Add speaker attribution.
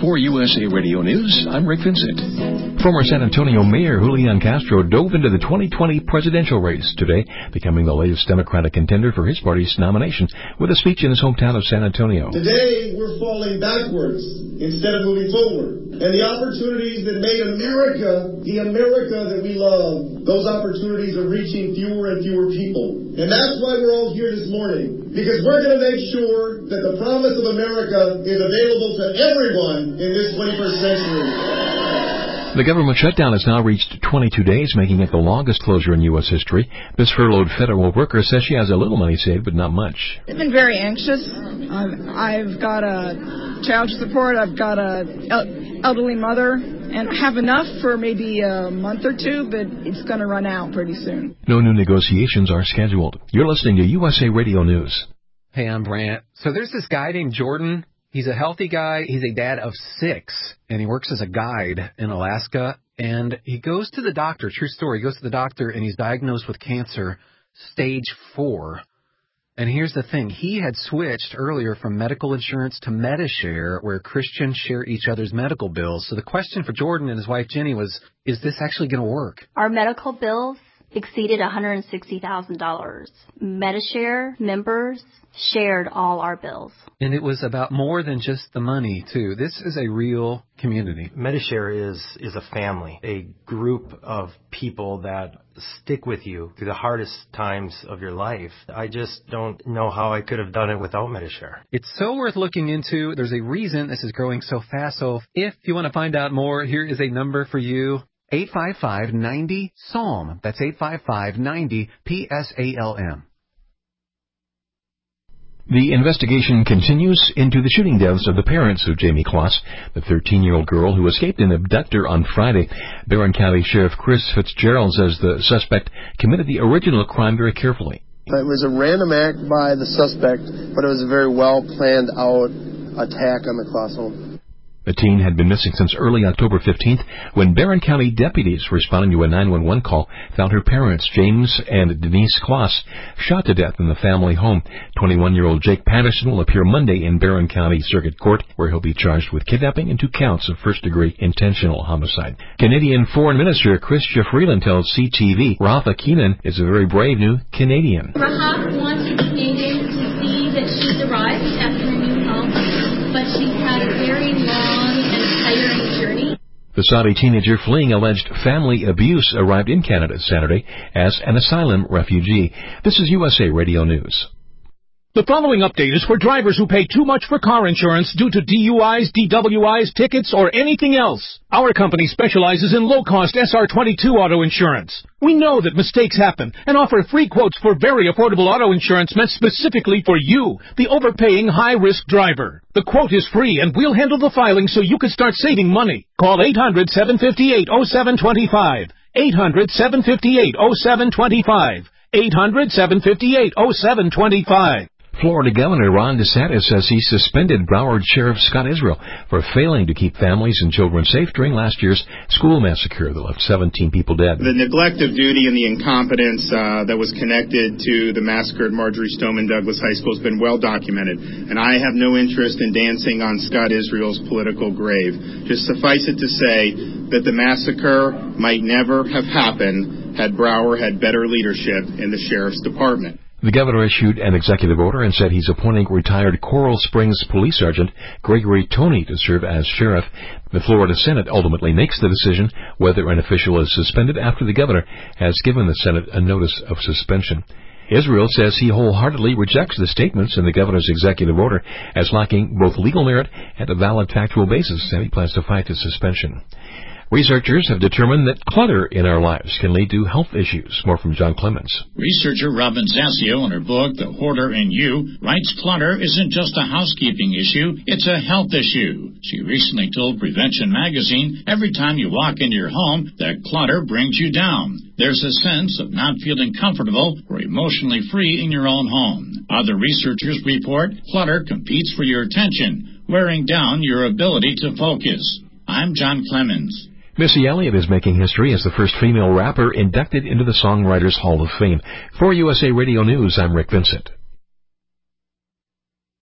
Speaker 1: For USA Radio News, I'm Rick Vincent.
Speaker 2: Former San Antonio Mayor Julian Castro dove into the 2020 presidential race today, becoming the latest Democratic contender for his party's nomination with a speech in his hometown of San Antonio.
Speaker 3: Today, we're falling backwards instead of moving forward. And the opportunities that made America the America that we love, those opportunities are reaching fewer and fewer people. And that's why we're all here this morning, because we're going to make sure that the promise of America is available to everyone in this 21st century.
Speaker 2: The government shutdown has now reached 22 days, making it the longest closure in U.S. history. This furloughed federal worker says she has a little money saved, but not much.
Speaker 4: I've been very anxious. I've got a child support. I've got a elderly mother, and I have enough for maybe a month or two, but it's going to run out pretty soon.
Speaker 2: No new negotiations are scheduled. You're listening to USA Radio News.
Speaker 5: Hey, I'm Brant. So there's this guy named Jordan. He's a healthy guy. He's a dad of 6, and he works as a guide in Alaska. And he goes to the doctor, true story, he goes to the doctor, and he's diagnosed with cancer, stage 4. And here's the thing. He had switched earlier from medical insurance to Medishare, where Christians share each other's medical bills. So the question for Jordan and his wife, Jenny, was, is this actually going to work?
Speaker 6: Our medical bills exceeded $160,000. Medishare members shared all our bills.
Speaker 5: And it was about more than just the money, too. This is a real community.
Speaker 7: Medishare is a family, a group of people that stick with you through the hardest times of your life. I just don't know how I could have done it without Medishare.
Speaker 5: It's so worth looking into. There's a reason this is growing so fast. So if you want to find out more, here is a number for you. 855-90-PSALM. That's 855-90-PSALM.
Speaker 2: The investigation continues into the shooting deaths of the parents of Jamie Kloss, the 13-year-old girl who escaped an abductor on Friday. Barron County Sheriff Chris Fitzgerald says the suspect committed the original crime very carefully.
Speaker 8: It was a random act by the suspect, but it was a very well-planned-out attack on the Kloss home.
Speaker 2: The teen had been missing since early October 15th when Barron County deputies responding to a 911 call found her parents, James and Denise Kloss, shot to death in the family home. 21-year-old Jake Patterson will appear Monday in Barron County Circuit Court, where he'll be charged with kidnapping and 2 counts of first-degree intentional homicide. Canadian Foreign Minister Chrystia Freeland tells CTV Rafa Keenan is a very brave new Canadian.
Speaker 9: Rafa wanted Canadians to see that she's arrived at her new home, but she's had a very long and tiring journey.
Speaker 2: The Saudi teenager fleeing alleged family abuse arrived in Canada Saturday as an asylum refugee. This is USA Radio News.
Speaker 10: The following update is for drivers who pay too much for car insurance due to DUIs, DWIs, tickets, or anything else. Our company specializes in low-cost SR22 auto insurance. We know that mistakes happen and offer free quotes for very affordable auto insurance meant specifically for you, the overpaying high-risk driver. The quote is free, and we'll handle the filing so you can start saving money. Call 800-758-0725. 800-758-0725. 800-758-0725.
Speaker 2: Florida Governor Ron DeSantis says he suspended Broward Sheriff Scott Israel for failing to keep families and children safe during last year's school massacre that left 17 people dead.
Speaker 11: The neglect of duty and the incompetence that was connected to the massacre at Marjory Stoneman Douglas High School has been well documented, and I have no interest in dancing on Scott Israel's political grave. Just suffice it to say that the massacre might never have happened had Broward had better leadership in the Sheriff's Department.
Speaker 2: The governor issued an executive order and said he's appointing retired Coral Springs Police Sergeant Gregory Toney to serve as sheriff. The Florida Senate ultimately makes the decision whether an official is suspended after the governor has given the Senate a notice of suspension. Israel says he wholeheartedly rejects the statements in the governor's executive order as lacking both legal merit and a valid factual basis, and he plans to fight the suspension. Researchers have determined that clutter in our lives can lead to health issues. More from John Clemens.
Speaker 12: Researcher Robin Zassio, in her book, The Hoarder in You, writes clutter isn't just a housekeeping issue, it's a health issue. She recently told Prevention Magazine, every time you walk into your home, that clutter brings you down. There's a sense of not feeling comfortable or emotionally free in your own home. Other researchers report clutter competes for your attention, wearing down your ability to focus. I'm John Clemens.
Speaker 2: Missy Elliott is making history as the first female rapper inducted into the Songwriters Hall of Fame. For USA Radio News, I'm Rick Vincent.